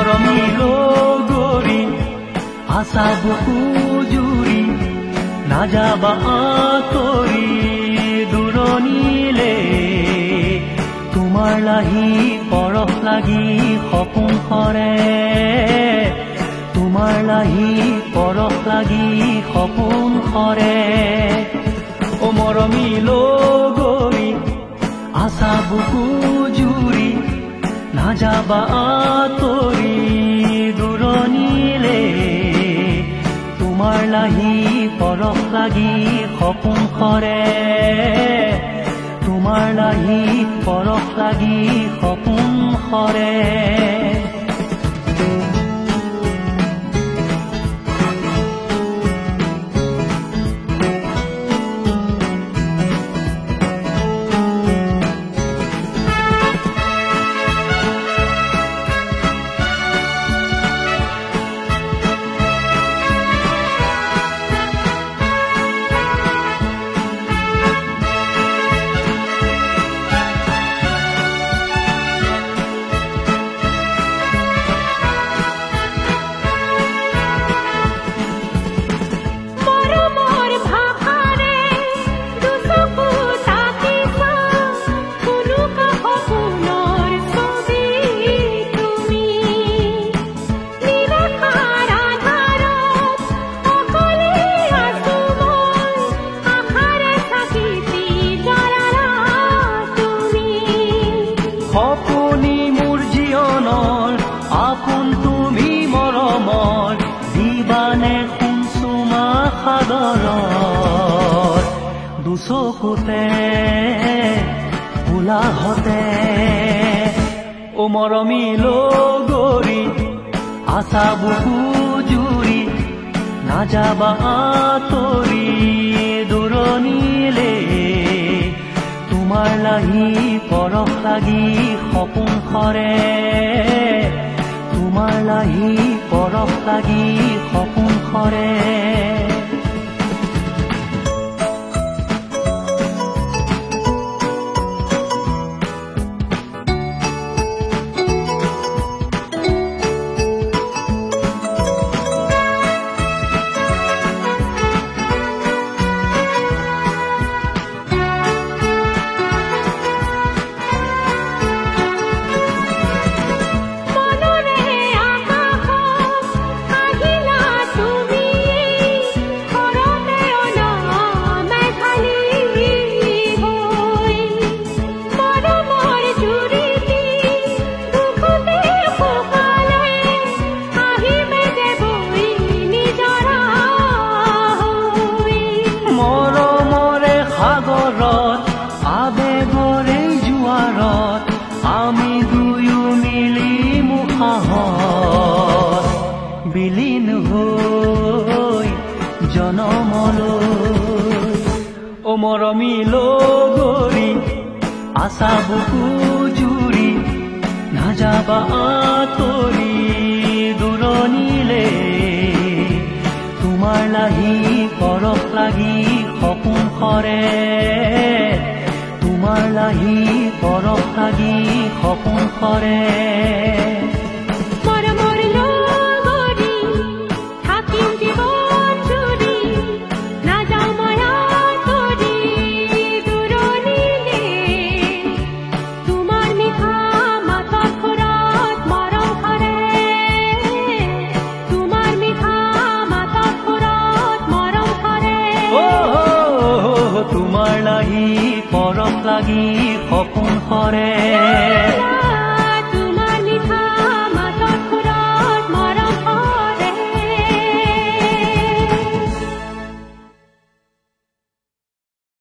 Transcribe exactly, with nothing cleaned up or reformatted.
মৰমিলো গৰি আশা বুকু জুৰি নাযাবা আঁতৰি দূৰণিলে তোমাৰ লাহি পৰশ লাগি সপোন সৰে তোমাৰ লাহি পৰশ লাগি সপোন সৰে ও মৰমিলো গৰি আশা বুকু জুৰি নাযাবা আঁতৰি দূৰণিলে তোমাৰ লাহি পৰশ লাগি সপোন সৰে তোমাৰ লাহি পৰশ লাগি সপোন সৰে সপোনি মোৰ জীৱনৰ আপোন তুমি মৰমৰ দিবানে সুমসুমা সাগৰৰ দুচকুতে উলাহতে ও মৰমিলো গৰি আশা বুকু জুৰি নাযাবা আঁতৰি দূৰণিলে তোমাৰ লাহি পৰশ লাগি সপোন সৰে তোমাৰ লাহি পৰশ লাগি সপোন সৰে আবেগৰে জোৱাৰত আমি দুয়ো মিলি মুখাহত বিলীন হৈ জনমলৈ ও মৰমিলো গৰি আশা বুকু জুৰি নাযাবা আঁতৰি দূৰণিলে তোমাৰ লাহি পৰশ লাগি সপোন সৰে তোমাৰ লাহি পৰশ লাগি সপোন সৰে তোমাৰ লাহি পৰশ লাগি সপোন সৰে